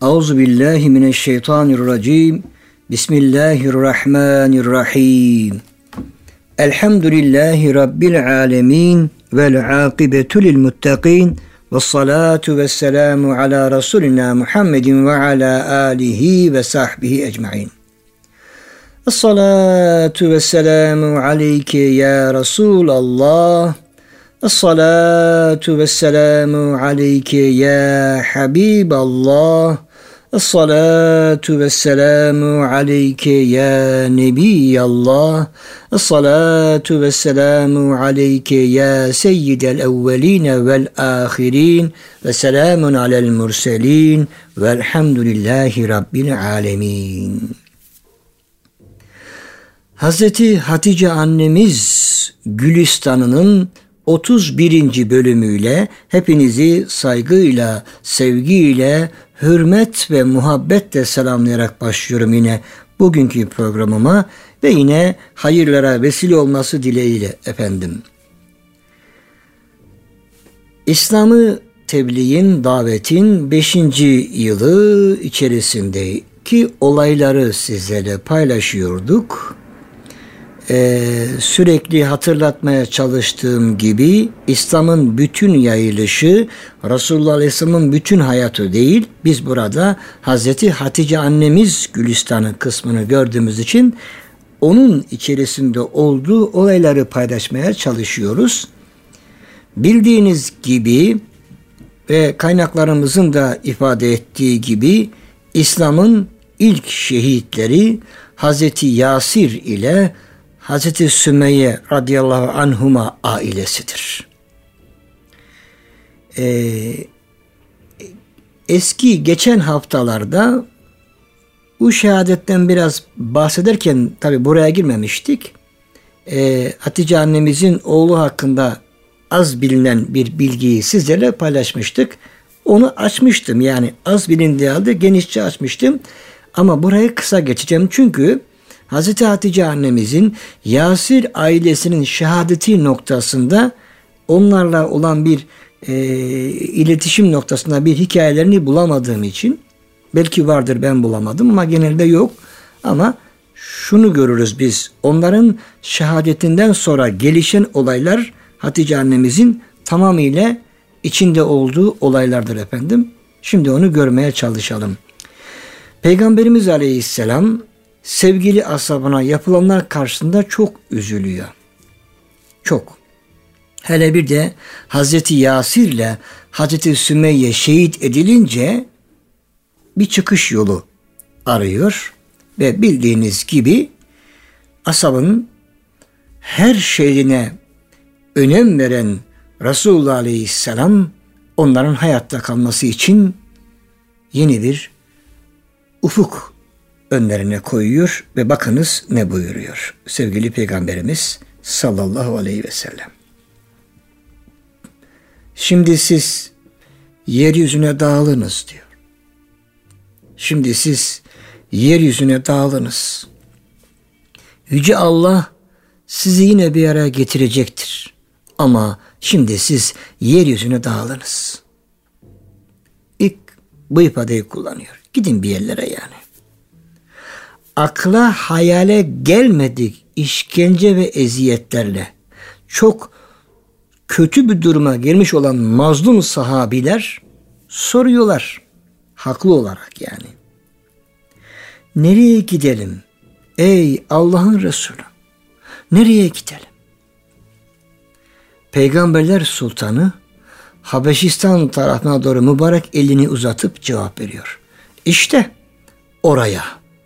Euzubillahimineşşeytanirracim. Bismillahirrahmanirrahim. Elhamdülillahi Rabbil alemin. Vel akibetu lil muttaqin. Vessalatu vesselamu ala Resulina Muhammedin ve ala alihi ve sahbihi ecmain. Esselatu vesselamu aleyke ya Resulallah. Esselatu vesselamu aleyke ya Habiballah. Esselatu vesselamu aleyke ya Nebiyallah. Esselatu vesselamu aleyke ya Seyyidel evveline vel ahirin. Ve selamun alel murselin. Velhamdülillahi Rabbil alemin. Hazreti Hatice annemiz Gülistanı'nın 31. bölümüyle hepinizi saygıyla, sevgiyle, hürmet ve muhabbetle selamlayarak başlıyorum yine bugünkü programıma ve yine hayırlara vesile olması dileğiyle efendim. İslam'ı tebliğin, davetin 5. yılı içerisindeki olayları sizlerle paylaşıyorduk. Sürekli hatırlatmaya çalıştığım gibi İslam'ın bütün yayılışı Resulullah Aleyhisselam'ın bütün hayatı değil. Biz burada Hazreti Hatice annemiz Gülistan'ın kısmını gördüğümüz için onun içerisinde olduğu olayları paylaşmaya çalışıyoruz. Bildiğiniz gibi ve kaynaklarımızın da ifade ettiği gibi İslam'ın ilk şehitleri Hazreti Yasir ile Hazreti Sümeyye radıyallahu anhuma ailesidir. Geçen haftalarda bu şehadetten biraz bahsederken tabi buraya girmemiştik. Hatice annemizin oğlu hakkında az bilinen bir bilgiyi sizlerle paylaşmıştık. Onu açmıştım, yani az bilindiği halde genişçe açmıştım. Ama burayı kısa geçeceğim çünkü Hazreti Hatice annemizin Yasir ailesinin şehadeti noktasında onlarla olan bir iletişim noktasında bir hikayelerini bulamadığım için, belki vardır ben bulamadım ama genelde yok, ama şunu görürüz biz, onların şehadetinden sonra gelişen olaylar Hatice annemizin tamamıyla içinde olduğu olaylardır efendim. Şimdi onu görmeye çalışalım. Peygamberimiz Aleyhisselam sevgili ashabına yapılanlar karşısında çok üzülüyor. Çok. Hele bir de Hazreti Yasir ile Hazreti Sümeyye şehit edilince bir çıkış yolu arıyor ve bildiğiniz gibi ashabın her şeyine önem veren Resulullah Aleyhisselam onların hayatta kalması için yeni bir ufuk önlerine koyuyor ve bakınız ne buyuruyor sevgili Peygamberimiz sallallahu aleyhi ve sellem. Şimdi siz yeryüzüne dağılınız diyor. Şimdi siz yeryüzüne dağılınız. Yüce Allah sizi yine bir araya getirecektir. Ama şimdi siz yeryüzüne dağılınız. İlk bu ifadeyi kullanıyor. Gidin bir yerlere yani. Akla hayale gelmedik işkence ve eziyetlerle çok kötü bir duruma gelmiş olan mazlum sahabiler soruyorlar. Haklı olarak yani. Nereye gidelim? Ey Allah'ın Resulü. Nereye gidelim? Peygamberler Sultanı Habeşistan tarafına doğru mübarek elini uzatıp cevap veriyor. İşte oraya.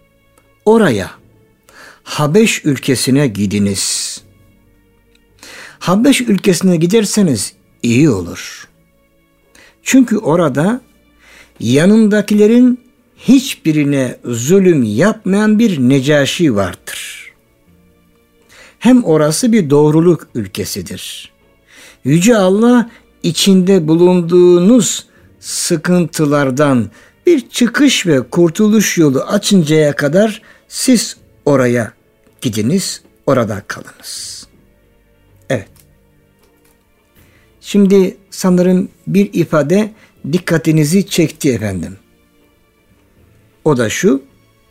Habeş ülkesine gidiniz. Habeş ülkesine giderseniz iyi olur. Çünkü orada yanındakilerin hiçbirine zulüm yapmayan bir Necaşi vardır. Hem orası bir doğruluk ülkesidir. Yüce Allah içinde bulunduğunuz sıkıntılardan bir çıkış ve kurtuluş yolu açıncaya kadar siz oraya gidiniz, orada kalınız. Evet. Şimdi sanırım bir ifade dikkatinizi çekti efendim. O da şu: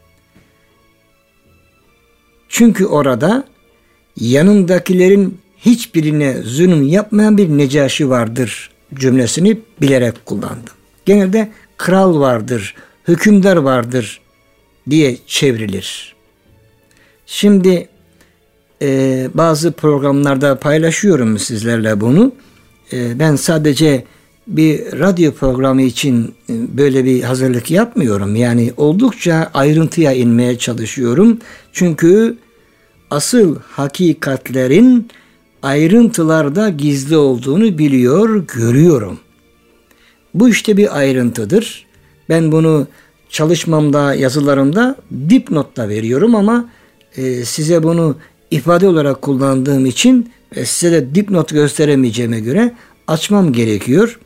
çünkü orada yanındakilerin hiçbirine zulüm yapmayan bir Necaşi vardır cümlesini bilerek kullandım. Genelde kral vardır, hükümdar vardır diye çevrilir. Şimdi bazı programlarda paylaşıyorum sizlerle bunu. Ben sadece bir radyo programı için böyle bir hazırlık yapmıyorum. Yani oldukça ayrıntıya inmeye çalışıyorum. Çünkü asıl hakikatlerin ayrıntılarda gizli olduğunu biliyor, görüyorum. Bu işte bir ayrıntıdır. Ben bunu çalışmamda, yazılarımda dipnotta veriyorum ama size bunu ifade olarak kullandığım için size de dipnot gösteremeyeceğime göre açmam gerekiyor.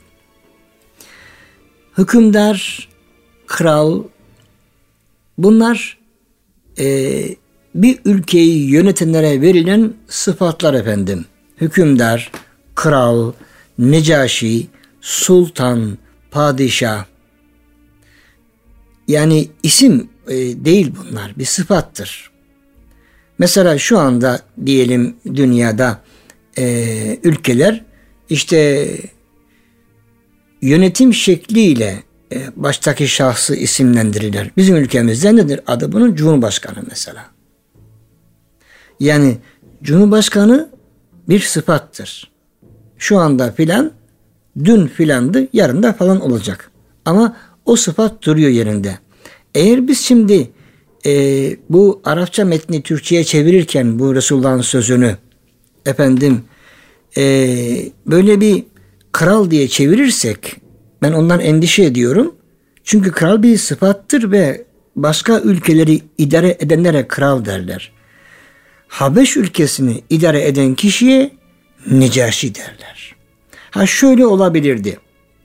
Hükümdar, kral, bunlar bir ülkeyi yönetenlere verilen sıfatlar efendim. Hükümdar, kral, necaşi, sultan, padişah. Yani isim değil bunlar, bir sıfattır. Mesela şu anda diyelim dünyada ülkeler işte yönetim şekliyle baştaki şahsı isimlendirirler. Bizim ülkemizde nedir adı bunun? Cumhurbaşkanı mesela. Yani Cumhurbaşkanı bir sıfattır. Şu anda filan, dün filandı, yarın da falan olacak. Ama o sıfat duruyor yerinde. Eğer biz şimdi bu Arapça metni Türkçe'ye çevirirken bu Resulullah'ın sözünü efendim böyle bir kral diye çevirirsek ben ondan endişe ediyorum. Çünkü kral bir sıfattır ve başka ülkeleri idare edenlere kral derler. Habeş ülkesini idare eden kişiye Necaşi derler. Ha şöyle olabilirdi.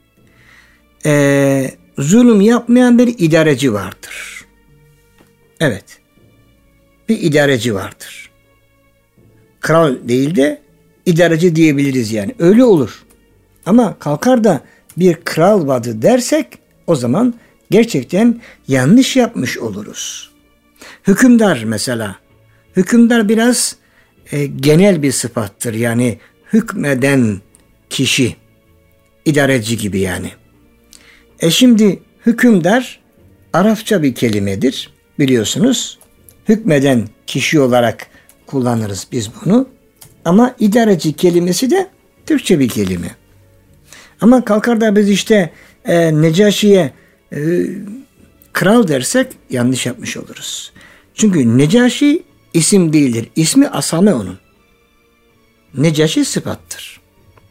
Zulüm yapmayan bir idareci vardır. Evet. Bir idareci vardır. Kral değil de idareci diyebiliriz yani. Öyle olur. Ama kalkar da bir kral vardı dersek o zaman gerçekten yanlış yapmış oluruz. Hükümdar mesela. Hükümdar biraz genel bir sıfattır. Yani hükmeden kişi. İdareci gibi yani. Şimdi hükümdar Arapça bir kelimedir. Biliyorsunuz. Hükmeden kişi olarak kullanırız biz bunu. Ama idareci kelimesi de Türkçe bir kelime. Ama kalkar da biz işte Necaşi'ye kral dersek yanlış yapmış oluruz. Çünkü Necaşi isim değildir. İsmi Asame onun. Necaşi sıfattır.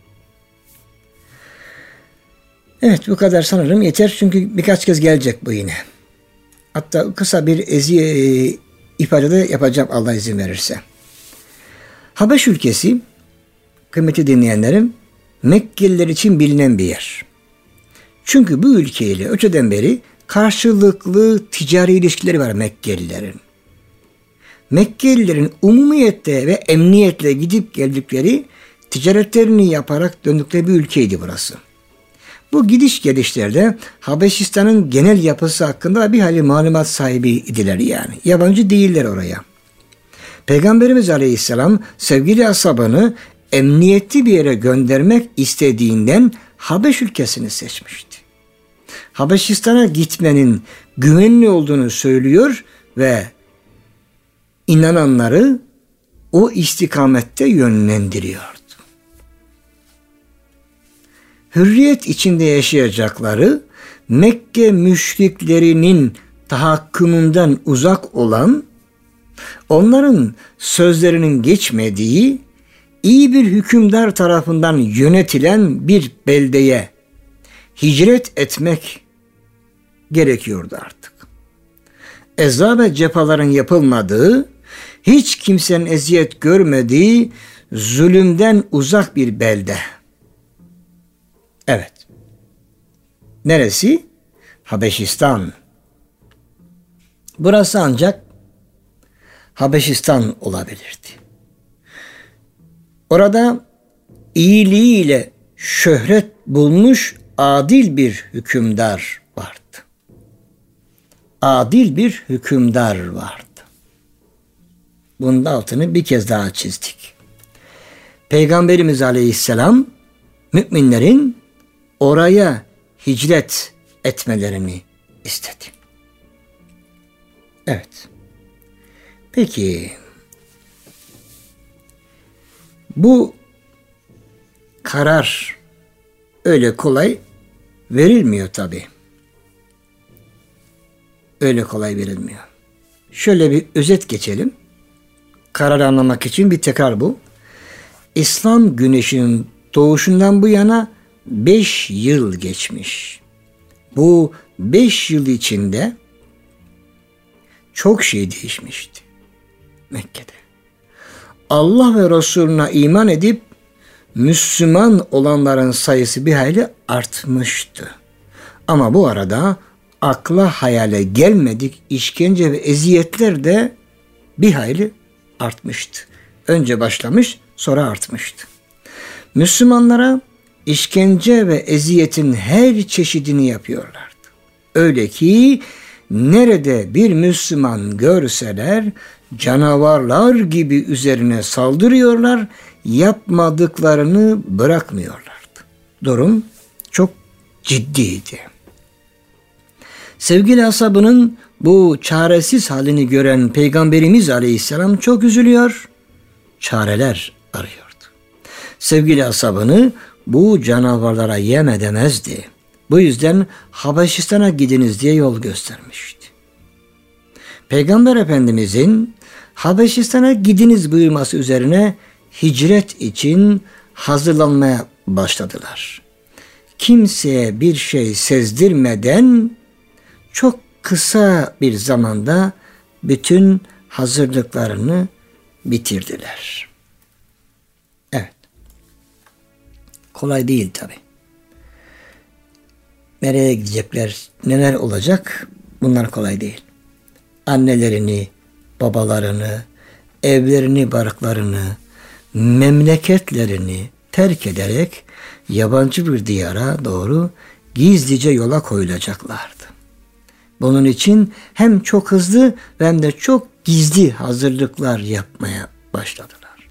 Evet bu kadar sanırım yeter. Çünkü birkaç kez gelecek bu yine. Hatta kısa bir ifade de yapacağım Allah izin verirse. Habeş ülkesi kıymetli dinleyenlerim Mekkeliler için bilinen bir yer. Çünkü bu ülkeyle öteden beri karşılıklı ticari ilişkileri var Mekkelilerin. Mekkelilerin umumiyette ve emniyetle gidip geldikleri ticaretlerini yaparak döndükleri bir ülkeydi burası. Bu gidiş gelişlerde Habeşistan'ın genel yapısı hakkında bir hayli malumat sahibi idiler yani. Yabancı değiller oraya. Peygamberimiz Aleyhisselam sevgili ashabını emniyetli bir yere göndermek istediğinden Habeş ülkesini seçmişti. Habeşistan'a gitmenin güvenli olduğunu söylüyor ve inananları o istikamette yönlendiriyordu. Hürriyet içinde yaşayacakları, Mekke müşriklerinin tahakkümünden uzak olan, onların sözlerinin geçmediği, iyi bir hükümdar tarafından yönetilen bir beldeye hicret etmek gerekiyordu artık. Eza ve cefaların yapılmadığı, hiç kimsenin eziyet görmediği, zulümden uzak bir belde. Evet. Neresi? Habeşistan. Burası ancak Habeşistan olabilirdi. Orada iyiliğiyle şöhret bulmuş adil bir hükümdar vardı. adil bir hükümdar vardı. Bunun altını bir kez daha çizdik. Peygamberimiz Aleyhisselam müminlerin oraya hicret etmelerini istedi. Evet. Peki bu karar öyle kolay verilmiyor tabii. Öyle kolay verilmiyor. Şöyle bir özet geçelim. Kararı anlamak için bir tekrar bu. İslam güneşinin doğuşundan bu yana 5 yıl geçmiş. Bu 5 yıl içinde çok şey değişmişti Mekke'de. Allah ve Resulüne iman edip Müslüman olanların sayısı bir hayli artmıştı. Ama bu arada akla hayale gelmedik işkence ve eziyetler de bir hayli artmıştı. Önce başlamış, sonra artmıştı. Müslümanlara işkence ve eziyetin her çeşidini yapıyorlardı. Öyle ki nerede bir Müslüman görseler canavarlar gibi üzerine saldırıyorlar, yapmadıklarını bırakmıyorlardı. Durum çok ciddiydi. Sevgili ashabının bu çaresiz halini gören Peygamberimiz Aleyhisselam çok üzülüyor, çareler arıyordu. Sevgili ashabını bu canavarlara yem edemezdi. Bu yüzden Habeşistan'a gidiniz diye yol göstermişti. Peygamber Efendimizin Habeşistan'a gidiniz buyurması üzerine hicret için hazırlanmaya başladılar. Kimseye bir şey sezdirmeden çok kısa bir zamanda bütün hazırlıklarını bitirdiler. Evet. Kolay değil tabii. Nereye gidecekler, neler olacak? Bunlar kolay değil. Annelerini, babalarını, evlerini, barklarını, memleketlerini terk ederek yabancı bir diyara doğru gizlice yola koyulacaklardı. Bunun için hem çok hızlı hem de çok gizli hazırlıklar yapmaya başladılar.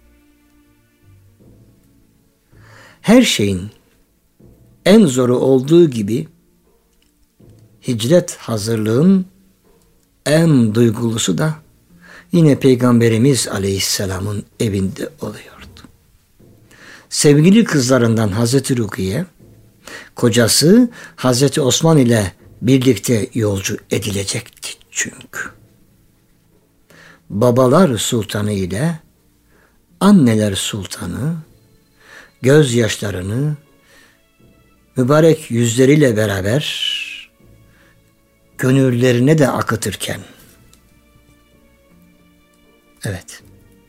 Her şeyin en zoru olduğu gibi hicret hazırlığın en duygulusu da yine Peygamberimiz Aleyhisselam'ın evinde oluyordu. Sevgili kızlarından Hazreti Rukiye, kocası Hazreti Osman ile birlikte yolcu edilecekti çünkü. Babalar sultanı ile anneler sultanı gözyaşlarını mübarek yüzleriyle beraber gönüllerine de akıtırken, evet,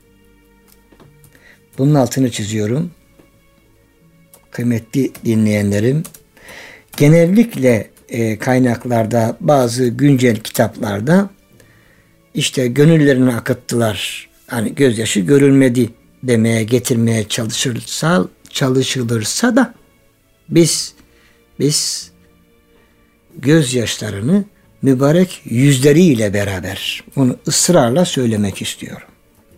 bunun altını çiziyorum. Kıymetli dinleyenlerim, genellikle kaynaklarda, bazı güncel kitaplarda işte gönüllerini akıttılar, hani gözyaşı görülmedi demeye getirmeye çalışılırsa da biz gözyaşlarını mübarek yüzleriyle beraber, bunu ısrarla söylemek istiyorum.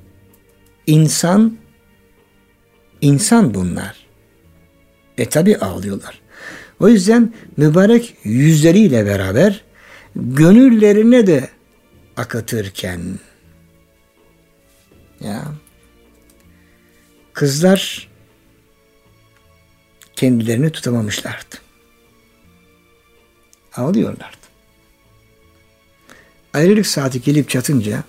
İnsan bunlar. Tabi ağlıyorlar. O yüzden mübarek yüzleriyle beraber gönüllerine de akıtırken, ya kızlar kendilerini tutamamışlardı. Ağlıyorlardı. Ayrılık saati gelip çatınca,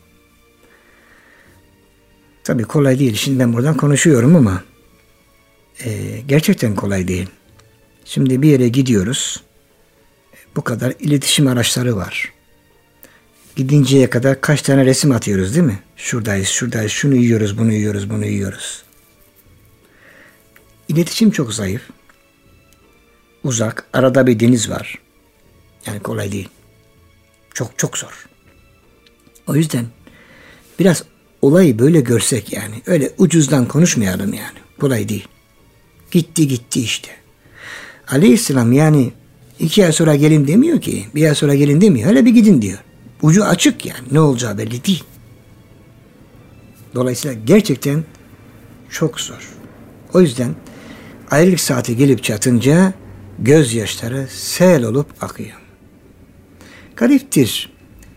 tabii kolay değil. Şimdi ben buradan konuşuyorum ama gerçekten kolay değil. Şimdi bir yere gidiyoruz. Bu kadar iletişim araçları var. Gidinceye kadar kaç tane resim atıyoruz değil mi? Şuradayız, şunu yiyoruz, bunu yiyoruz. İletişim çok zayıf. Uzak, arada bir deniz var. Yani kolay değil. Çok zor. O yüzden biraz olayı böyle görsek yani. Öyle ucuzdan konuşmayalım yani. Kolay değil. Gitti işte. Aleyhisselam yani 2 ay sonra gelin demiyor ki. 1 ay sonra gelin demiyor. Hele bir gidin diyor. Ucu açık yani. Ne olacağı belli değil. Dolayısıyla gerçekten çok zor. O yüzden ayrılık saati gelip çatınca gözyaşları sel olup akıyor. Gariptir.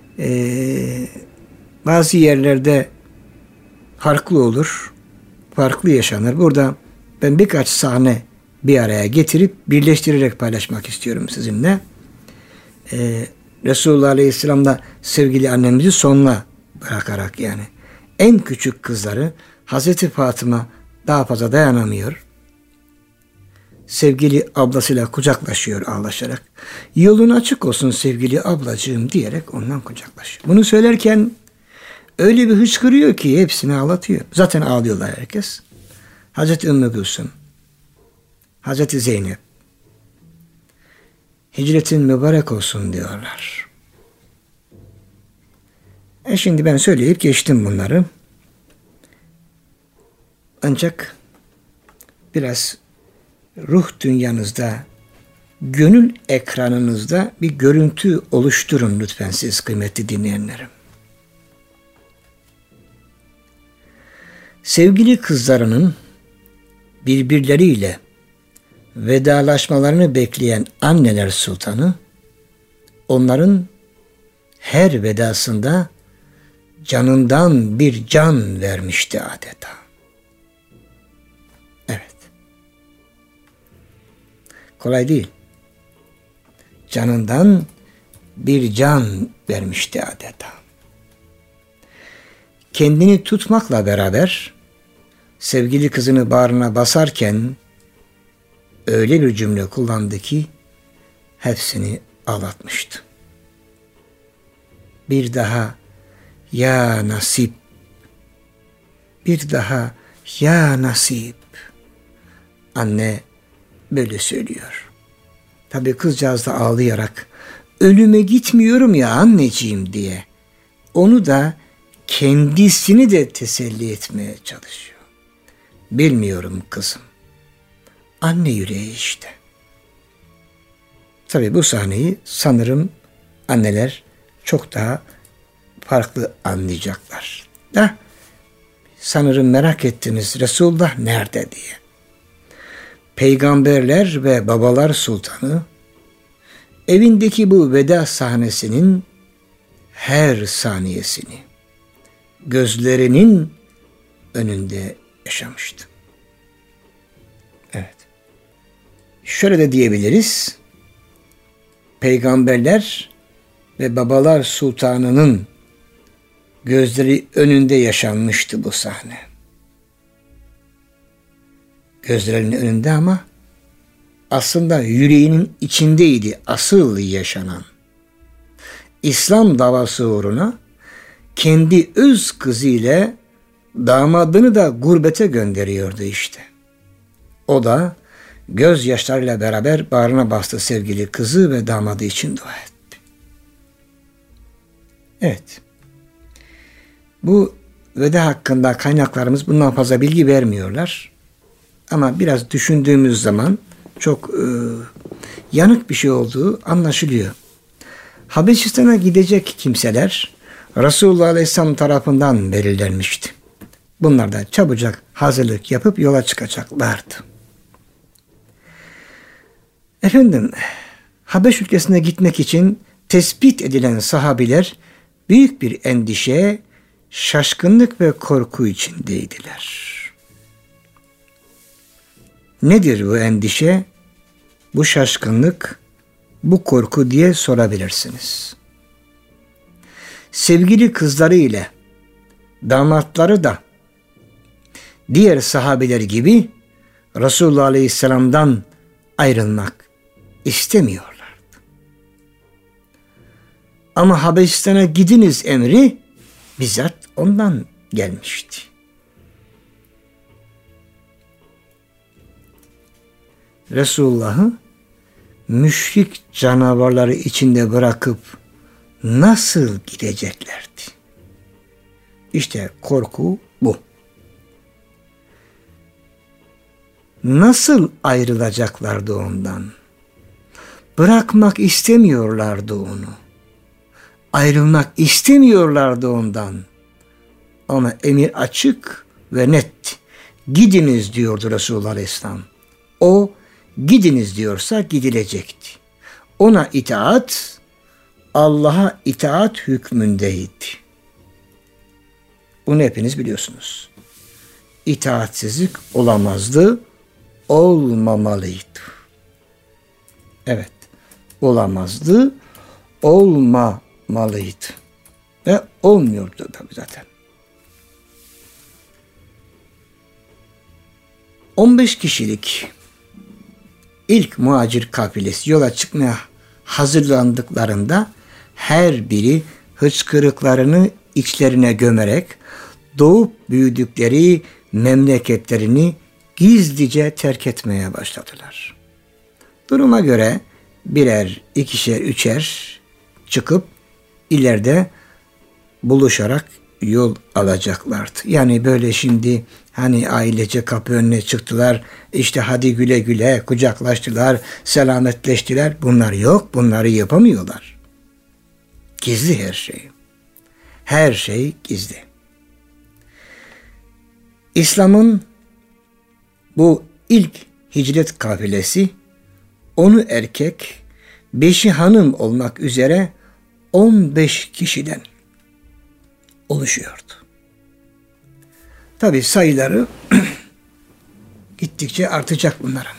Bazı yerlerde farklı olur. Farklı yaşanır. Burada ben birkaç sahne bir araya getirip birleştirerek paylaşmak istiyorum sizinle. Resulullah Aleyhisselam'da sevgili annemizi sonuna bırakarak yani en küçük kızları Hazreti Fatıma daha fazla dayanamıyor. Sevgili ablasıyla kucaklaşıyor ağlaşarak. Yolun açık olsun sevgili ablacığım diyerek ondan kucaklaşıyor. Bunu söylerken öyle bir hıçkırıyor ki hepsini ağlatıyor. Zaten ağlıyorlar herkes. Hazreti Ümmü Gülsüm, Hazreti Zeynep, hicretin mübarek olsun diyorlar. Şimdi ben söyleyip geçtim bunları. Ancak biraz ruh dünyanızda, gönül ekranınızda bir görüntü oluşturun lütfen siz kıymetli dinleyenlerim. Sevgili kızlarının birbirleriyle vedalaşmalarını bekleyen anneler sultanı, onların her vedasında canından bir can vermişti adeta. Evet. Kolay değil. Canından bir can vermişti adeta. Kendini tutmakla beraber sevgili kızını bağrına basarken öyle bir cümle kullandı ki hepsini ağlatmıştı. Bir daha ya nasip, bir daha ya nasip. Anne böyle söylüyor. Tabii kızcağız da ağlayarak ölüme gitmiyorum ya anneciğim diye onu da kendisini de teselli etmeye çalışıyor. Bilmiyorum kızım. Anne yüreği işte. Tabii bu sahneyi sanırım anneler çok daha farklı anlayacaklar. Da sanırım merak ettiniz Resulullah nerede diye. Peygamberler ve babalar sultanı evindeki bu veda sahnesinin her saniyesini gözlerinin önünde yaşamıştı. Evet. Şöyle de diyebiliriz. Peygamberler ve babalar sultanının gözleri önünde yaşanmıştı bu sahne. Gözlerinin önünde ama aslında yüreğinin içindeydi asıl yaşanan. İslam davası uğruna kendi öz kızı ile damadını da gurbete gönderiyordu işte. O da gözyaşlarıyla beraber bağrına bastı sevgili kızı ve damadı için dua etti. Evet. Bu veda hakkında kaynaklarımız bundan fazla bilgi vermiyorlar. Ama biraz düşündüğümüz zaman çok yanık bir şey olduğu anlaşılıyor. Habeşistan'a gidecek kimseler Resulullah Aleyhisselam tarafından belirlenmişti. Bunlar da çabucak hazırlık yapıp yola çıkacaklardı. Efendim, Habeş ülkesine gitmek için tespit edilen sahabiler büyük bir endişe, şaşkınlık ve korku içindeydiler. Nedir bu endişe, bu şaşkınlık, bu korku diye sorabilirsiniz. Sevgili kızları ile damatları da diğer sahabeler gibi Resulullah Aleyhisselam'dan ayrılmak istemiyorlardı. Ama Habeşistan'a gidiniz emri bizzat ondan gelmişti. Resulullah'ı müşrik canavarları içinde bırakıp nasıl gideceklerdi? İşte korku bu. Nasıl ayrılacaklardı ondan? Bırakmak istemiyorlardı onu. Ayrılmak istemiyorlardı ondan. Ama emir açık ve net. Gidiniz diyordu Resulullah Aleyhisselam. O gidiniz diyorsa gidilecekti. Ona itaat, Allah'a itaat hükmündeydi. Bunu hepiniz biliyorsunuz. İtaatsizlik olamazdı, olmamalıydı. Evet, olamazdı, olmamalıydı. Ve olmuyordu tabii zaten. 15 kişilik ilk muhacir kafilesi yola çıkmaya hazırlandıklarında her biri hıçkırıklarını içlerine gömerek doğup büyüdükleri memleketlerini gizlice terk etmeye başladılar. Duruma göre birer, ikişer, üçer çıkıp ileride buluşarak yol alacaklardı. Yani böyle şimdi hani ailece kapı önüne çıktılar, işte hadi güle güle kucaklaştılar, selametleştiler. Bunlar yok, bunları yapamıyorlar. Gizli her şey. Her şey gizli. İslam'ın bu ilk hicret kafilesi 10'u erkek, 5'i hanım olmak üzere 15 kişiden oluşuyordu. Tabi sayıları gittikçe artacak bunların.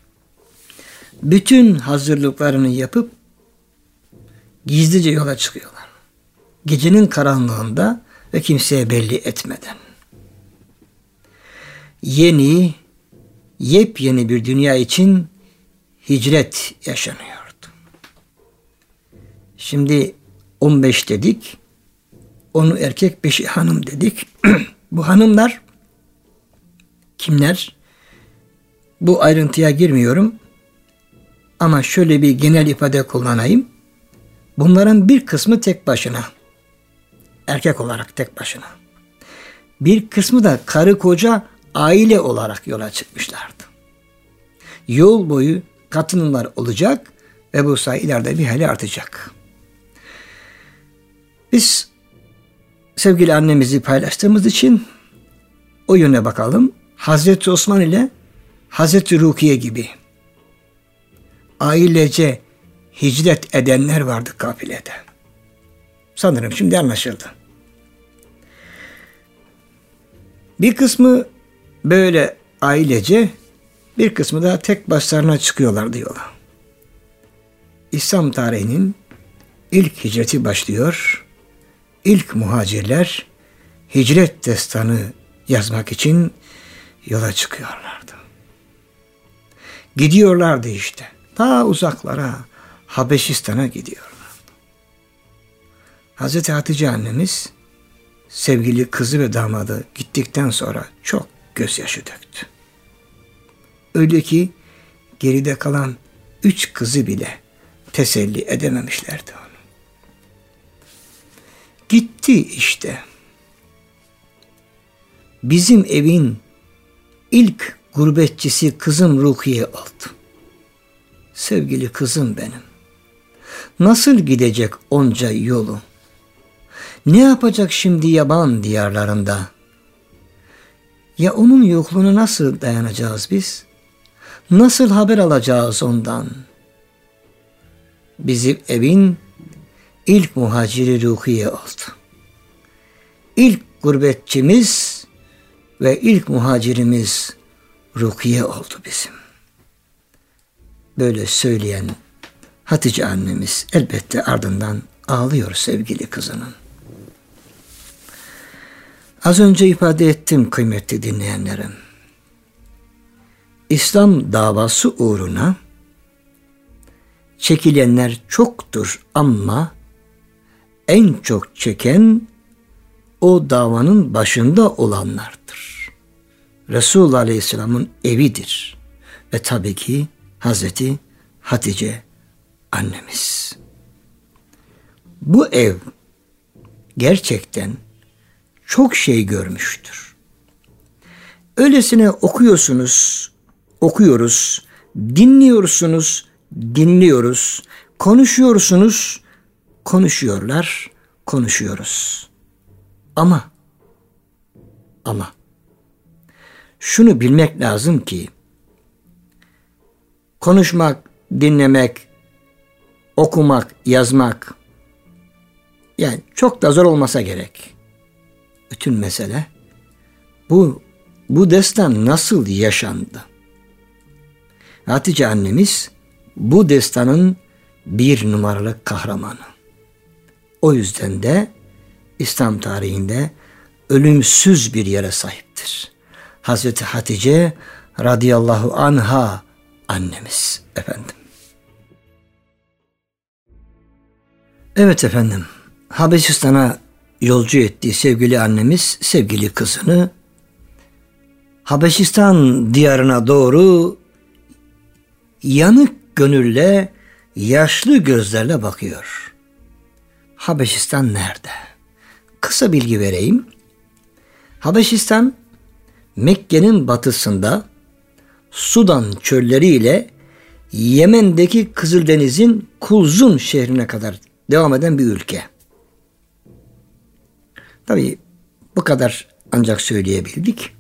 Bütün hazırlıklarını yapıp gizlice yola çıkıyorlar. Gecenin karanlığında ve kimseye belli etmeden. Yepyeni bir dünya için hicret yaşanıyordu. Şimdi 15 dedik. 10'u erkek, 5'i hanım dedik. Bu hanımlar kimler? Bu ayrıntıya girmiyorum. Ama şöyle bir genel ifade kullanayım. Bunların bir kısmı tek başına. Erkek olarak tek başına. Bir kısmı da karı koca aile olarak yola çıkmışlardı. Yol boyu katılımlar olacak ve bu sayı ileride bir hayli artacak. Biz sevgili annemizi paylaştığımız için o yöne bakalım. Hazreti Osman ile Hazreti Rukiye gibi ailece hicret edenler vardı kafilede. Sanırım şimdi anlaşıldı. Bir kısmı böyle ailece, bir kısmı da tek başlarına çıkıyorlardı yola. İslam tarihinin ilk hicreti başlıyor. İlk muhacirler hicret destanı yazmak için yola çıkıyorlardı. Gidiyorlardı işte. Ta uzaklara, Habeşistan'a gidiyorlardı. Hazreti Hatice annemiz sevgili kızı ve damadı gittikten sonra çok gözyaşı döktü. Öyle ki geride kalan 3 kızı bile teselli edememişlerdi onu. Gitti işte. Bizim evin ilk gurbetçisi kızım Rukiye oldu. Sevgili kızım benim. Nasıl gidecek onca yolu? Ne yapacak şimdi yaban diyarlarında? Ya onun yokluğuna nasıl dayanacağız biz? Nasıl haber alacağız ondan? Bizim evin ilk muhaciri Rukiye oldu. İlk gurbetçimiz ve ilk muhacirimiz Rukiye oldu bizim. Böyle söyleyen Hatice annemiz elbette ardından ağlıyor sevgili kızının. Az önce ifade ettim kıymetli dinleyenlerim. İslam davası uğruna çekilenler çoktur ama en çok çeken o davanın başında olanlardır. Resulullah Aleyhisselam'ın evidir. Ve tabii ki Hazreti Hatice annemiz. Bu ev gerçekten çok şey görmüştür. Öylesine okuyoruz, dinliyorsunuz, dinliyoruz. Konuşuyorsunuz, konuşuyorlar, konuşuyoruz. Ama şunu bilmek lazım ki konuşmak, dinlemek, okumak, yazmak yani çok da zor olmasa gerek. Bütün mesele bu destan nasıl yaşandı? Hatice annemiz bu destanın bir numaralı kahramanı. O yüzden de İslam tarihinde ölümsüz bir yere sahiptir. Hazreti Hatice radıyallahu anha annemiz efendim. Evet efendim, Habeşistan'a yolcu ettiği sevgili annemiz, sevgili kızını Habeşistan diyarına doğru yanık gönülle, yaşlı gözlerle bakıyor. Habeşistan nerede? Kısa bilgi vereyim. Habeşistan, Mekke'nin batısında Sudan çölleriyle Yemen'deki Kızıldeniz'in Kulzum şehrine kadar devam eden bir ülke. Tabii bu kadar ancak söyleyebildik.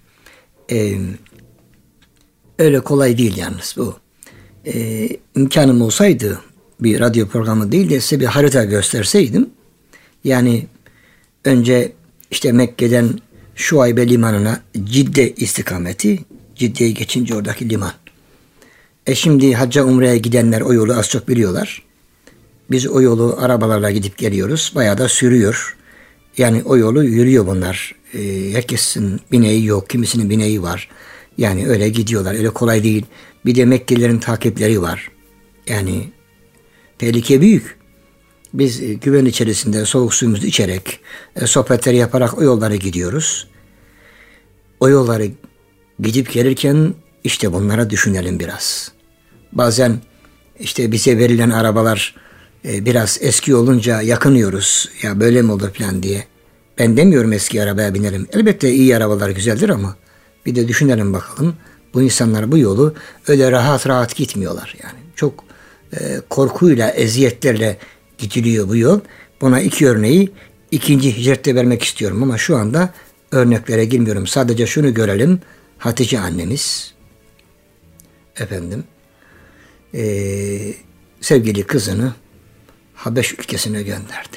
Öyle kolay değil yalnız bu. İmkanım olsaydı bir radyo programı değil de size bir harita gösterseydim. Yani önce işte Mekke'den Şuaybe limanına Cidde istikameti. Cidde'ye geçince oradaki liman. Şimdi hacca umreye gidenler o yolu az çok biliyorlar. Biz o yolu arabalarla gidip geliyoruz. Bayağı da sürüyor. Yani o yolu yürüyor bunlar. Herkesin bineği yok. Kimisinin bineği var. Yani öyle gidiyorlar. Öyle kolay değil. Bir de Mekkelilerin takipleri var. Yani tehlike büyük. Biz güven içerisinde soğuk suyumuzu içerek, sohbetleri yaparak o yollara gidiyoruz. O yolları gidip gelirken işte bunlara düşünelim biraz. Bazen işte bize verilen arabalar biraz eski olunca yakınıyoruz. Ya böyle mi olur falan diye. Ben demiyorum eski arabaya binelim. Elbette iyi arabalar güzeldir ama bir de düşünelim bakalım. Bu insanlar bu yolu öyle rahat rahat gitmiyorlar. Yani çok korkuyla, eziyetlerle gidiliyor bu yol. Buna iki örneği ikinci hicrette vermek istiyorum ama şu anda örneklere girmiyorum. Sadece şunu görelim. Hatice annemiz efendim sevgili kızını Habeş ülkesine gönderdi.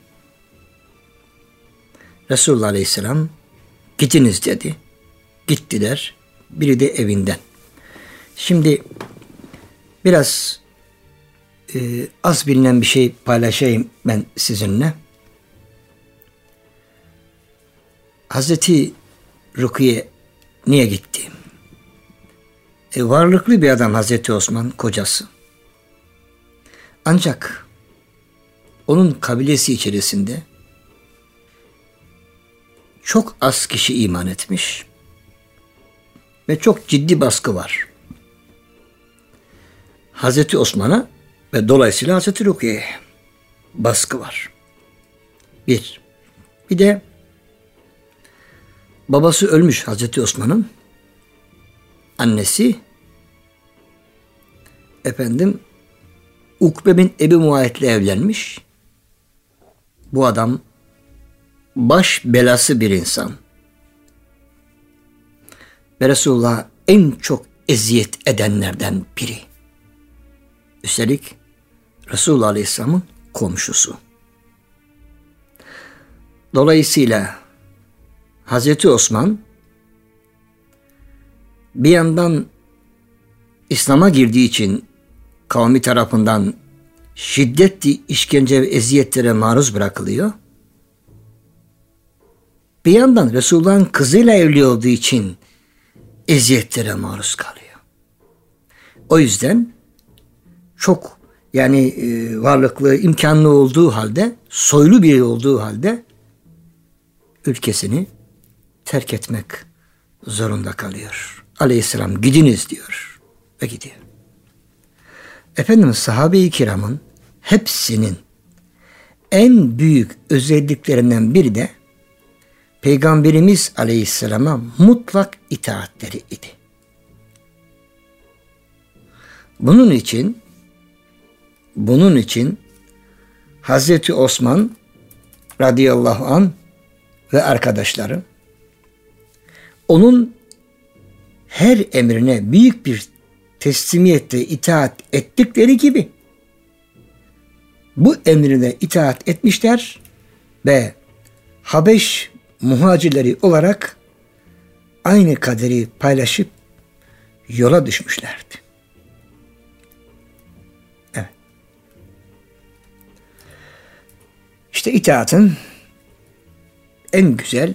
Resulullah Aleyhisselam gidiniz dedi. Gittiler. Biri de evinden. Şimdi biraz az bilinen bir şey paylaşayım ben sizinle. Hazreti Rukiye niye gitti? Varlıklı bir adam Hazreti Osman, kocası. Ancak onun kabilesi içerisinde çok az kişi iman etmiş ve çok ciddi baskı var. Hazreti Osman'a ve dolayısıyla Hazreti Rukiye'ye baskı var. Bir de babası ölmüş Hazreti Osman'ın. Annesi Ukbe bin Ebi Muayit'le evlenmiş. Bu adam baş belası bir insan. Ve Resulullah en çok eziyet edenlerden biri. Üstelik Resulullah Aleyhisselam'ın komşusu. Dolayısıyla Hazreti Osman bir yandan İslam'a girdiği için kavmi tarafından şiddetli işkence ve eziyetlere maruz bırakılıyor. Bir yandan Resulullah'ın kızıyla evli olduğu için eziyetlere maruz kalıyor. O yüzden çok varlıklı, imkanlı olduğu halde, soylu biri olduğu halde ülkesini terk etmek zorunda kalıyor. Aleyhisselam gidiniz diyor ve gidiyor. Efendimiz sahabe-i kiramın hepsinin en büyük özelliklerinden biri de Peygamberimiz Aleyhisselam'a mutlak itaatleri idi. Bunun için bunun için Hazreti Osman radıyallahu anh ve arkadaşları onun her emrine büyük bir teslimiyette itaat ettikleri gibi bu emrine itaat etmişler ve Habeş muhacirleri olarak aynı kaderi paylaşıp yola düşmüşlerdi. Evet. İşte itaatın en güzel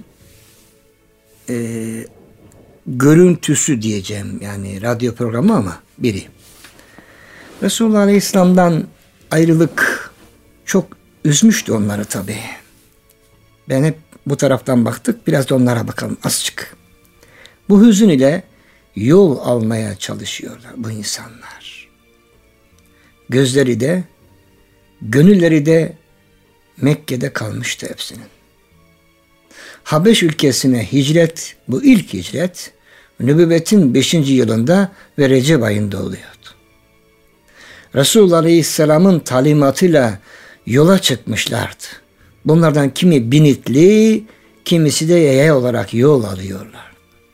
görüntüsü diyeceğim, yani radyo programı ama biri. Resulullah Aleyhisselam'dan ayrılık çok üzmüştü onları tabii. Ben hep bu taraftan baktık, biraz da onlara bakalım azıcık. Bu hüzün ile yol almaya çalışıyorlar bu insanlar. Gözleri de, gönülleri de Mekke'de kalmıştı hepsinin. Habeş ülkesine hicret, bu ilk hicret, nübüvvetin 5. yılında ve Recep ayında oluyordu. Resulullah Aleyhisselam'ın talimatıyla yola çıkmışlardı. Bunlardan kimi binitli, kimisi de yaya olarak yol alıyorlar.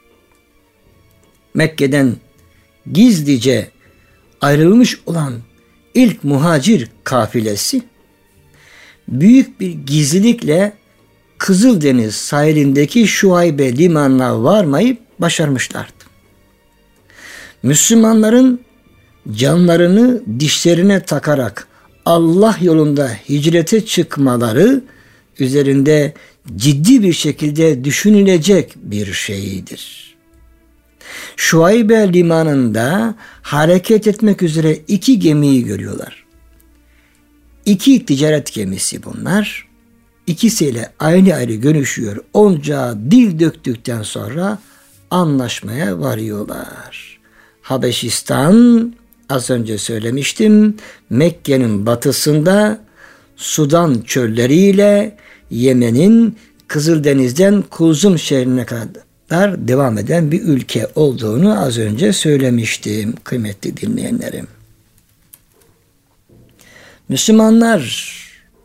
Mekke'den gizlice ayrılmış olan ilk muhacir kafilesi büyük bir gizlilikle Kızıldeniz sahilindeki Şuaybe limanına varmayı başarmışlardı. Müslümanların canlarını dişlerine takarak Allah yolunda hicrete çıkmaları üzerinde ciddi bir şekilde düşünülecek bir şeydir. Şuaybe limanında hareket etmek üzere 2 gemiyi görüyorlar. 2 ticaret gemisi bunlar. İkisiyle ayrı ayrı görüşüyor. Onca dil döktükten sonra anlaşmaya varıyorlar. Habeşistan, az önce söylemiştim, Mekke'nin batısında Sudan çölleriyle Yemen'in Kızıldeniz'den Kulzum şehrine kadar devam eden bir ülke olduğunu az önce söylemiştim kıymetli dinleyenlerim. Müslümanlar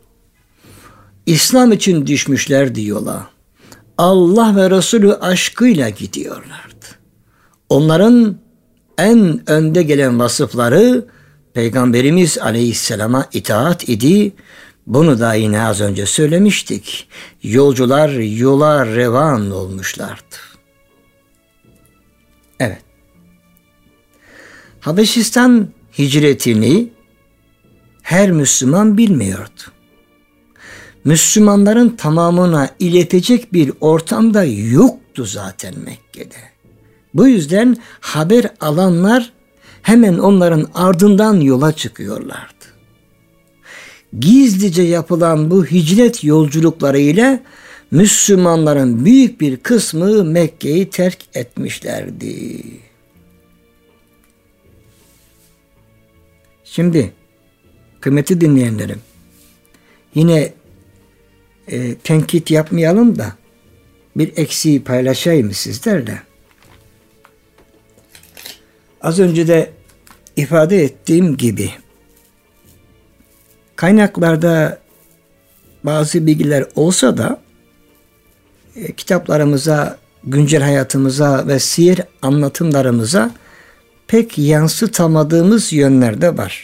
İslam için düşmüşlerdi yola. Allah ve Resulü aşkıyla gidiyorlardı. Onların en önde gelen vasıfları Peygamberimiz Aleyhisselam'a itaat idi. Bunu da yine az önce söylemiştik. Yolcular yola revan olmuşlardı. Evet. Habeşistan hicretini her Müslüman bilmiyordu. Müslümanların tamamına iletecek bir ortamda yoktu zaten Mekke'de. Bu yüzden haber alanlar hemen onların ardından yola çıkıyorlardı. Gizlice yapılan bu hicret yolculukları ile Müslümanların büyük bir kısmı Mekke'yi terk etmişlerdi. Şimdi kıymetli dinleyenlerim, yine tenkit yapmayalım da bir eksiği paylaşayım sizlerle. Az önce de ifade ettiğim gibi kaynaklarda bazı bilgiler olsa da kitaplarımıza, güncel hayatımıza ve siyer anlatımlarımıza pek yansıtamadığımız yönler de var.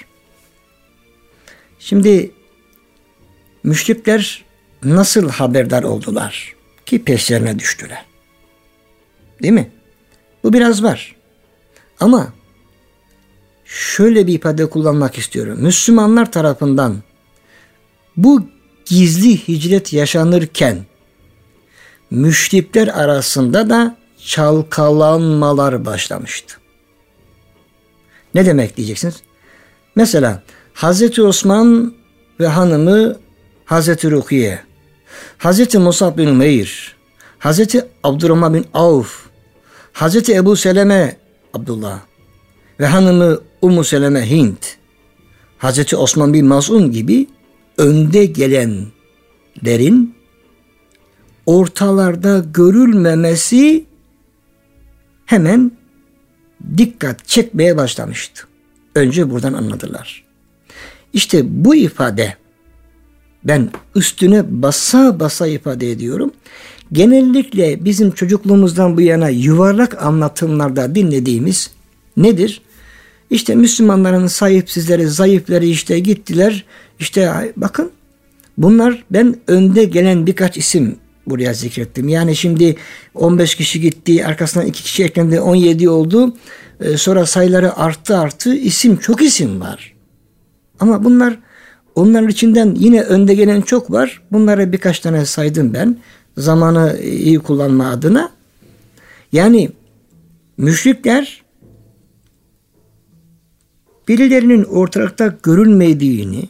Şimdi müşrikler nasıl haberdar oldular ki peşlerine düştüler? Değil mi? Bu biraz var. Ama şöyle bir ifade kullanmak istiyorum. Müslümanlar tarafından bu gizli hicret yaşanırken müşrikler arasında da çalkalanmalar başlamıştı. Ne demek diyeceksiniz? Mesela Hazreti Osman ve hanımı Hazreti Rukiye, Hazreti Musab bin Umeyr, Hazreti Abdurrahman bin Avf, Hazreti Ebu Seleme Abdullah ve hanımı Ummu Seleme Hind, Hazreti Osman bin Maz'un gibi önde gelenlerin ortalarda görülmemesi hemen dikkat çekmeye başlamıştı. Önce buradan anladılar. İşte bu ifade, ben üstüne basa basa ifade ediyorum. Genellikle bizim çocukluğumuzdan bu yana yuvarlak anlatımlarda dinlediğimiz nedir? İşte Müslümanların sahipsizleri, zayıfları işte gittiler. İşte bakın, bunlar, ben önde gelen birkaç isim buraya zikrettim. Yani şimdi 15 kişi gitti, arkasından 2 kişi eklendi, 17 oldu. Sonra sayıları arttı, çok isim var. Ama onların içinden yine önde gelen çok var. Bunlara birkaç tane saydım ben, zamanı iyi kullanma adına. Yani müşrikler birilerinin ortalıkta görülmediğini,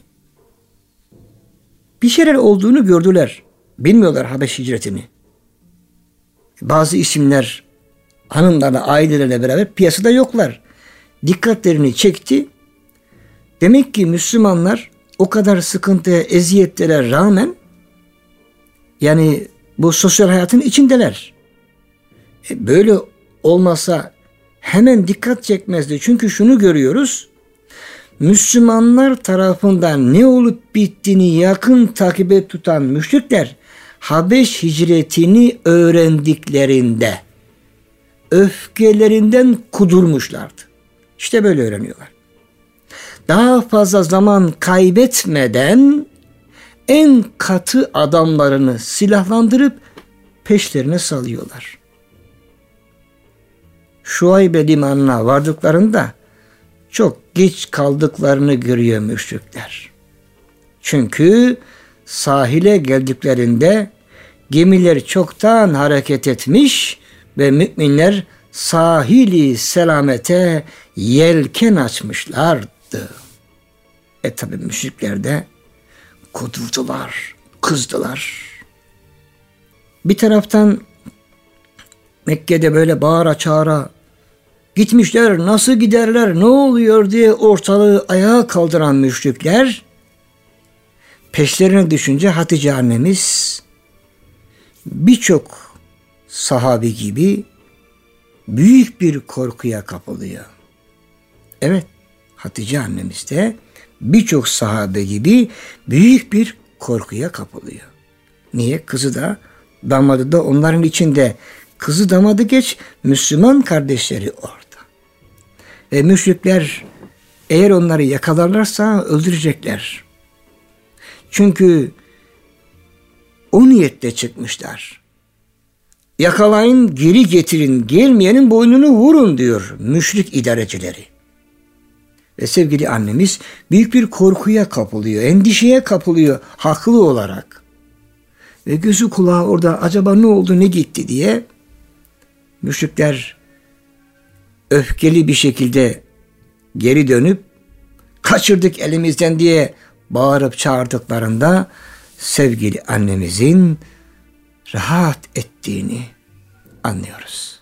bir şeyler olduğunu gördüler. Bilmiyorlar Habeş hicretini. Bazı isimler hanımlarla, ailelerle beraber piyasada yoklar. Dikkatlerini çekti. Demek ki Müslümanlar o kadar sıkıntıya, eziyetlere rağmen yani bu sosyal hayatın içindeler. Böyle olmasa hemen dikkat çekmezdi. Çünkü şunu görüyoruz. Müslümanlar tarafından ne olup bittiğini yakın takibe tutan müşrikler Habeş hicretini öğrendiklerinde öfkelerinden kudurmuşlardı. İşte böyle öğreniyorlar. Daha fazla zaman kaybetmeden en katı adamlarını silahlandırıp peşlerine salıyorlar. Şuaybe limanına vardıklarında çok geç kaldıklarını görüyor müşrikler. Çünkü sahile geldiklerinde gemiler çoktan hareket etmiş ve müminler sahili selamete yelken açmışlardı. Tabi müşrikler de kudurdular, kızdılar. Bir taraftan Mekke'de böyle bağıra çağıra gitmişler, nasıl giderler, ne oluyor diye ortalığı ayağa kaldıran müşrikler peşlerine düşünce Hatice annemiz birçok sahabi gibi büyük bir korkuya kapılıyor. Evet, Hatice annemiz de birçok sahabe gibi büyük bir korkuya kapılıyor. Niye? Kızı da damadı da onların içinde. Kızı damadı geç, Müslüman kardeşleri orada. Ve müşrikler eğer onları yakalarlarsa öldürecekler. Çünkü o niyetle çıkmışlar. Yakalayın, geri getirin, gelmeyenin boynunu vurun diyor müşrik idarecileri. Ve sevgili annemiz büyük bir korkuya kapılıyor, endişeye kapılıyor haklı olarak. Ve gözü kulağı orada, acaba ne oldu, ne gitti diye müşrikler öfkeli bir şekilde geri dönüp kaçırdık elimizden diye bağırıp çağırdıklarında sevgili annemizin rahat ettiğini anlıyoruz.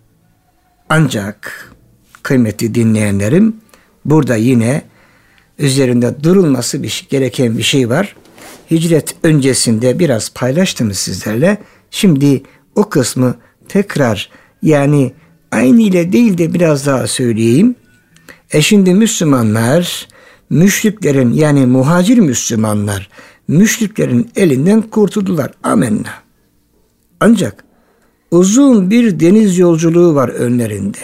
Ancak kıymetli dinleyenlerim, burada yine üzerinde durulması gereken bir şey var. Hicret öncesinde biraz paylaştım sizlerle. Şimdi o kısmı tekrar, yani aynı ile değil de biraz daha söyleyeyim. Şimdi Müslümanlar müşriklerin, yani muhacir Müslümanlar müşriklerin elinden kurtuldular. Amenna. Ancak uzun bir deniz yolculuğu var önlerinde.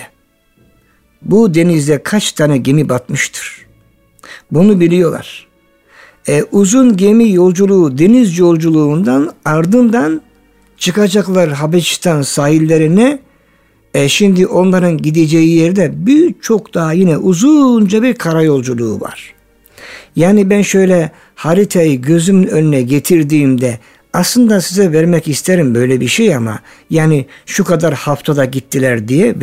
Bu denizde kaç tane gemi batmıştır? Bunu biliyorlar. Uzun gemi yolculuğu, deniz yolculuğundan ardından çıkacaklar Habeşistan sahillerine. Şimdi onların gideceği yerde birçok daha yine uzunca bir karayolculuğu var. Yani ben şöyle haritayı gözümün önüne getirdiğimde aslında size vermek isterim böyle bir şey ama yani şu kadar haftada gittiler diye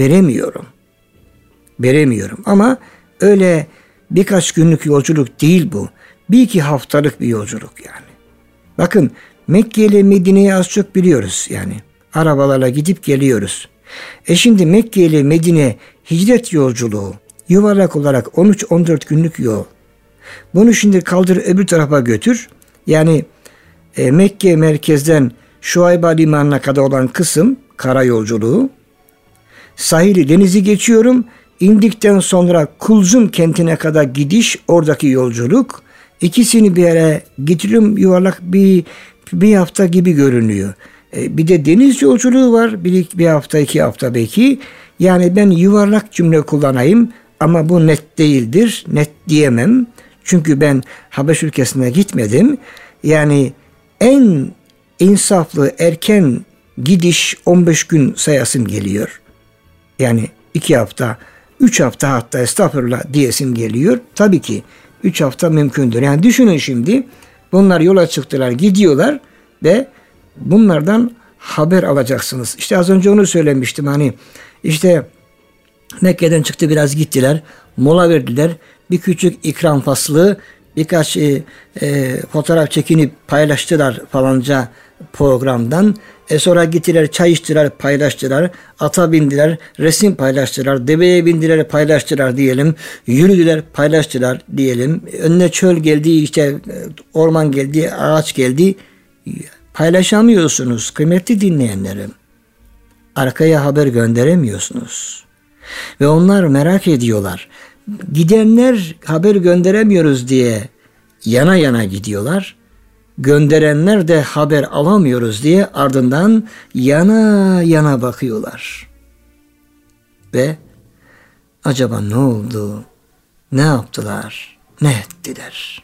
veremiyorum. Ama öyle birkaç günlük yolculuk değil bu. Bir iki haftalık bir yolculuk yani. Bakın, Mekke ile Medine'yi az çok biliyoruz yani. Arabalarla gidip geliyoruz. Şimdi Mekke ile Medine hicret yolculuğu yuvarlak olarak 13-14 günlük yol. Bunu şimdi kaldır öbür tarafa götür. Yani Mekke merkezden Şuaybe limanına kadar olan kısım karayolculuğu. Sahili, denizi geçiyorum. İndikten sonra Kulzum kentine kadar gidiş, oradaki yolculuk. İkisini bir araya getiriyorum, yuvarlak bir hafta gibi görünüyor. Bir de deniz yolculuğu var. Bir hafta, 2 hafta belki. Yani ben yuvarlak cümle kullanayım ama bu net değildir. Net diyemem. Çünkü ben Habeş ülkesine gitmedim. Yani en insaflı erken gidiş 15 gün sayasım geliyor. Yani 2 hafta, 3 hafta hatta estağfurullah diyesim geliyor. Tabii ki 3 hafta mümkündür. Yani düşünün şimdi, bunlar yola çıktılar, gidiyorlar ve bunlardan haber alacaksınız. İşte az önce onu söylemiştim, hani işte Mekke'den çıktı, biraz gittiler, mola verdiler, bir küçük ikram faslı, birkaç fotoğraf çekinip paylaştılar falanca programdan. Sonra gittiler, çay içtiler, paylaştılar, ata bindiler, resim paylaştılar, deveye bindiler, paylaştılar diyelim, yürüdüler, paylaştılar diyelim, önüne çöl geldi, işte orman geldi, ağaç geldi, paylaşamıyorsunuz kıymetli dinleyenlerim. Arkaya haber gönderemiyorsunuz. Ve onlar merak ediyorlar. Gidenler haber gönderemiyoruz diye yana yana gidiyorlar. Gönderenler de haber alamıyoruz diye ardından yana yana bakıyorlar. Ve acaba ne oldu? Ne yaptılar? Ne ettiler?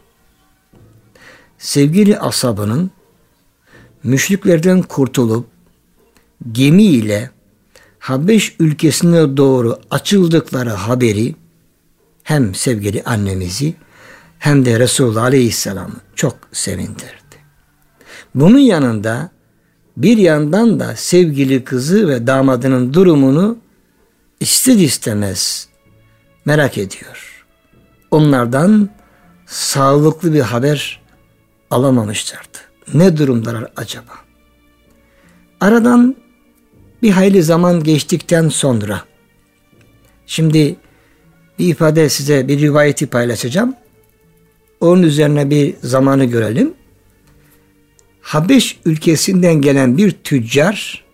Sevgili ashabının müşriklerden kurtulup gemiyle Habeş ülkesine doğru açıldıkları haberi hem sevgili annemizi hem de Resulullah Aleyhisselam'ı çok sevindirdi. Bunun yanında bir yandan da sevgili kızı ve damadının durumunu ister istemez merak ediyor. Onlardan sağlıklı bir haber alamamışlardı. Ne durumdalar acaba? Aradan bir hayli zaman geçtikten sonra, şimdi bir ifade, size bir rivayeti paylaşacağım. Onun üzerine bir zamanı görelim. Habeş ülkesinden gelen bir tüccar,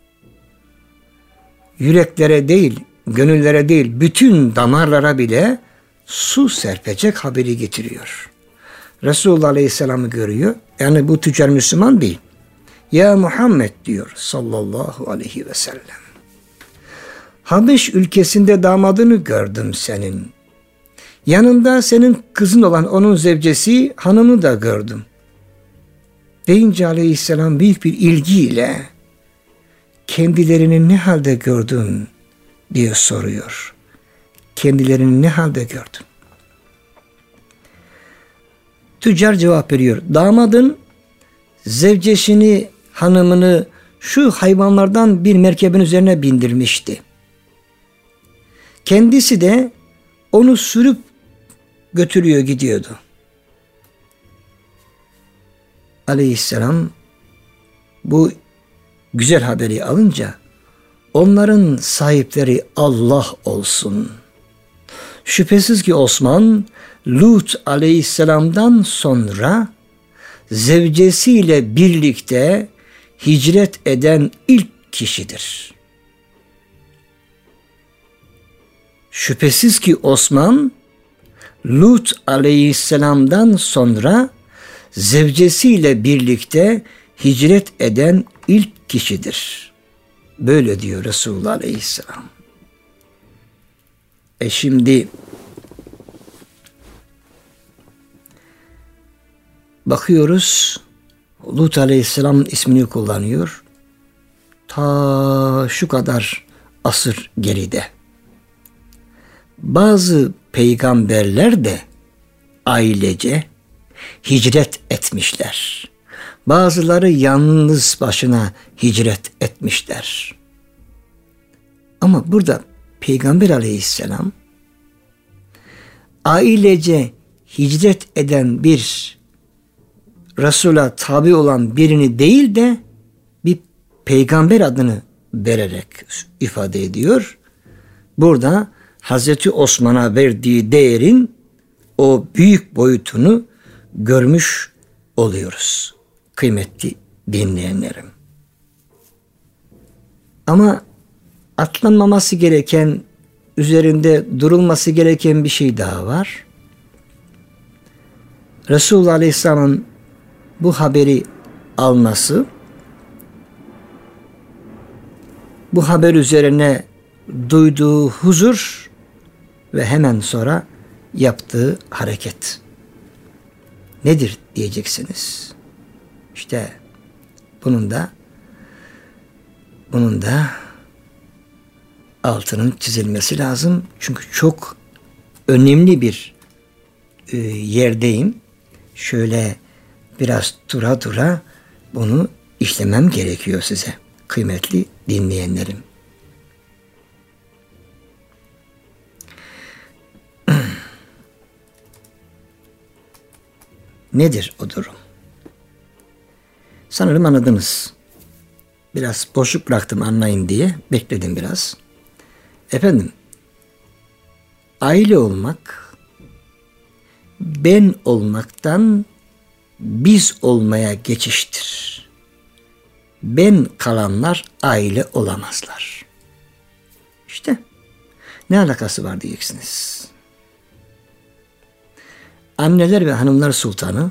yüreklere değil, gönüllere değil, bütün damarlara bile su serpecek haberi getiriyor. Resulullah Aleyhisselam'ı görüyor. Yani bu tüccar Müslüman değil. Ya Muhammed diyor sallallahu aleyhi ve sellem. Habeş ülkesinde damadını gördüm senin. Yanında senin kızın olan onun zevcesi, hanımını da gördüm. Deyince Aleyhisselam büyük bir ilgiyle kendilerini ne halde gördün diye soruyor. Kendilerini ne halde gördün? Tüccar cevap veriyor. Damadın zevcesini, hanımını şu hayvanlardan bir merkebin üzerine bindirmişti. Kendisi de onu sürüp götürüyor, gidiyordu. Aleyhisselam bu güzel haberi alınca onların sahipleri Allah olsun. Şüphesiz ki Osman Lut Aleyhisselam'dan sonra zevcesiyle birlikte hicret eden ilk kişidir. Şüphesiz ki Osman Lut Aleyhisselam'dan sonra zevcesiyle birlikte hicret eden ilk kişidir. Böyle diyor Resulullah Aleyhisselam. Şimdi bakıyoruz, Lut Aleyhisselam'ın ismini kullanıyor. Ta şu kadar asır geride. Bazı peygamberler de ailece hicret etmişler. Bazıları yalnız başına hicret etmişler. Ama burada Peygamber Aleyhisselam ailece hicret eden bir Resul'a tabi olan birini değil de bir peygamber adını vererek ifade ediyor. Burada Hazreti Osman'a verdiği değerin o büyük boyutunu görmüş oluyoruz kıymetli dinleyenlerim. Ama atlanmaması gereken, üzerinde durulması gereken bir şey daha var. Resulullah Aleyhisselam'ın bu haberi alması, bu haber üzerine duyduğu huzur ve hemen sonra yaptığı hareket nedir diyeceksiniz. İşte bunun da altının çizilmesi lazım. Çünkü çok önemli bir yerdeyim. Şöyle biraz dura bunu işlemem gerekiyor size, kıymetli dinleyenlerim. Nedir o durum? Sanırım anladınız. Biraz boşluk bıraktım anlayın diye. Bekledim biraz. Efendim, aile olmak, ben olmaktan biz olmaya geçiştir. Ben kalanlar aile olamazlar. İşte ne alakası var diyeceksiniz. Anneler ve hanımlar sultanı,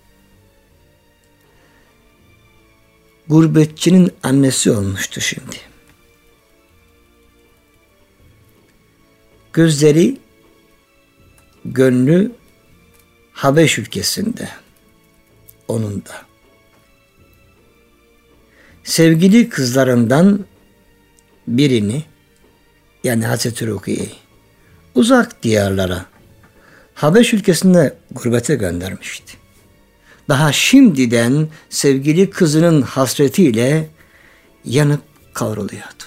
gurbetçinin annesi olmuştu şimdi. Gözleri, gönlü Habeş ülkesinde, onun da. Sevgili kızlarından birini, yani Hazreti Rukiye'yi uzak diyarlara, Habeş ülkesinde gurbete göndermişti. Daha şimdiden sevgili kızının hasretiyle yanıp kavruluyordu.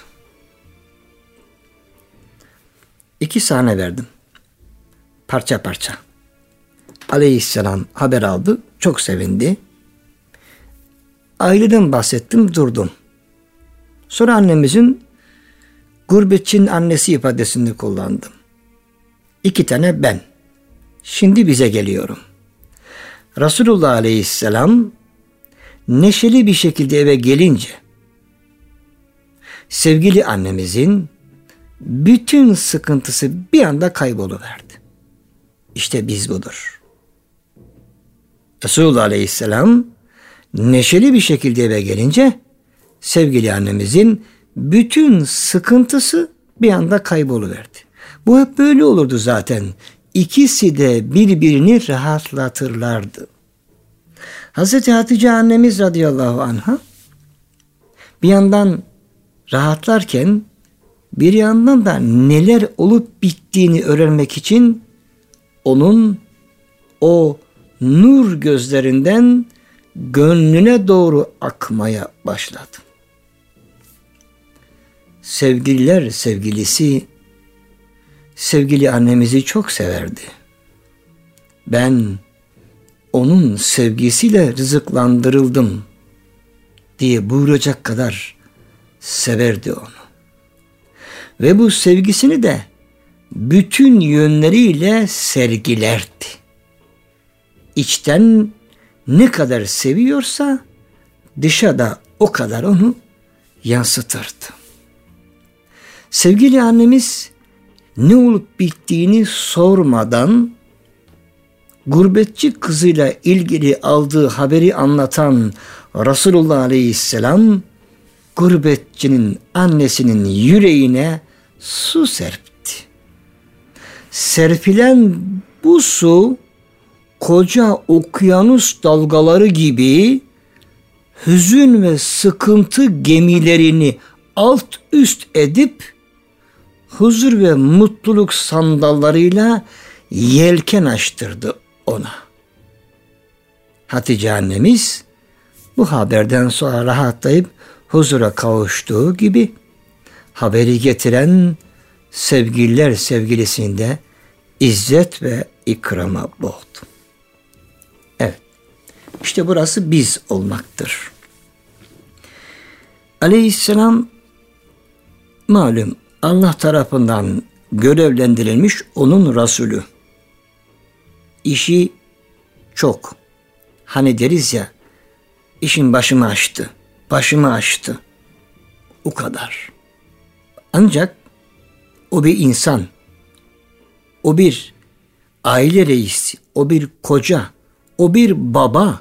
2 sahne verdim. Parça parça. Aleyhisselam haber aldı. Çok sevindi. Aileden bahsettim, durdum. Sonra annemizin gurbetçinin annesi ifadesini kullandım. 2 tane ben. Şimdi bize geliyorum. Resulullah Aleyhisselam neşeli bir şekilde eve gelince sevgili annemizin bütün sıkıntısı bir anda kayboluverdi. İşte biz budur. Resulullah Aleyhisselam neşeli bir şekilde eve gelince sevgili annemizin bütün sıkıntısı bir anda kayboluverdi. Bu hep böyle olurdu zaten. İkisi de birbirini rahatlatırlardı. Hazreti Hatice annemiz radıyallahu anha bir yandan rahatlarken bir yandan da neler olup bittiğini öğrenmek için onun o nur gözlerinden gönlüne doğru akmaya başladı. Sevgililer sevgilisi sevgili annemizi çok severdi. Ben onun sevgisiyle rızıklandırıldım diye buyuracak kadar severdi onu. Ve bu sevgisini de bütün yönleriyle sergilerdi. İçten ne kadar seviyorsa dışa da o kadar onu yansıtırdı. Sevgili annemiz ne olup bittiğini sormadan gurbetçi kızıyla ilgili aldığı haberi anlatan Resulullah Aleyhisselam gurbetçinin annesinin yüreğine su serpti. Serpilen bu su koca okyanus dalgaları gibi hüzün ve sıkıntı gemilerini alt üst edip huzur ve mutluluk sandallarıyla yelken açtırdı ona. Hatice annemiz bu haberden sonra rahatlayıp huzura kavuştuğu gibi haberi getiren sevgililer sevgilisinde izzet ve ikrama boğdu. Evet, işte burası biz olmaktır. Aleyhisselam malum Allah tarafından görevlendirilmiş onun Resulü. İşi çok. Hani deriz ya, işin başımı açtı. O kadar. Ancak o bir insan, o bir aile reisi, o bir koca, o bir baba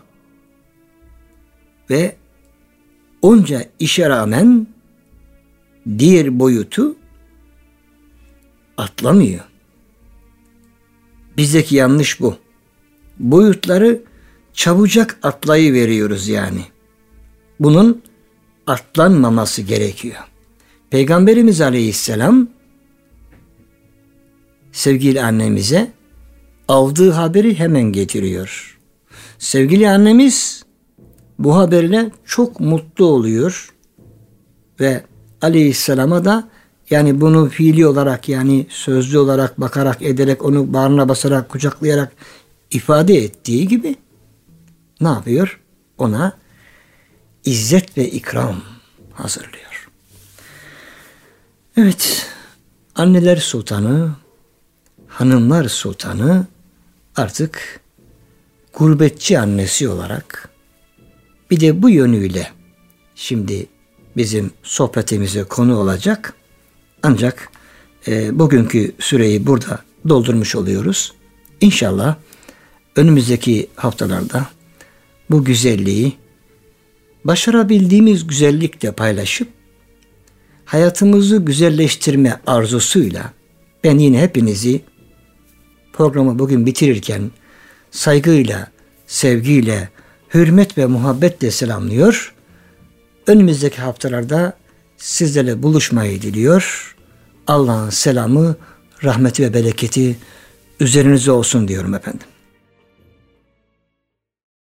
ve onca işe rağmen diğer boyutu atlamıyor. Bizdeki yanlış bu. Boyutları çabucak atlayıveriyoruz yani. Bunun atlanmaması gerekiyor. Peygamberimiz Aleyhisselam sevgili annemize aldığı haberi hemen getiriyor. Sevgili annemiz bu haberle çok mutlu oluyor ve Aleyhisselam'a da yani bunu fiili olarak yani sözlü olarak bakarak ederek onu bağrına basarak kucaklayarak ifade ettiği gibi ne yapıyor? Ona izzet ve ikram hazırlıyor. Evet, anneler sultanı, hanımlar sultanı artık gurbetçi annesi olarak bir de bu yönüyle şimdi bizim sohbetimize konu olacak. Ancak bugünkü süreyi burada doldurmuş oluyoruz. İnşallah önümüzdeki haftalarda bu güzelliği başarabildiğimiz güzellikle paylaşıp hayatımızı güzelleştirme arzusuyla ben yine hepinizi programı bugün bitirirken saygıyla, sevgiyle, hürmet ve muhabbetle selamlıyor. Önümüzdeki haftalarda sizlerle buluşmayı diliyor. Allah'ın selamı, rahmeti ve bereketi üzerinize olsun diyorum efendim.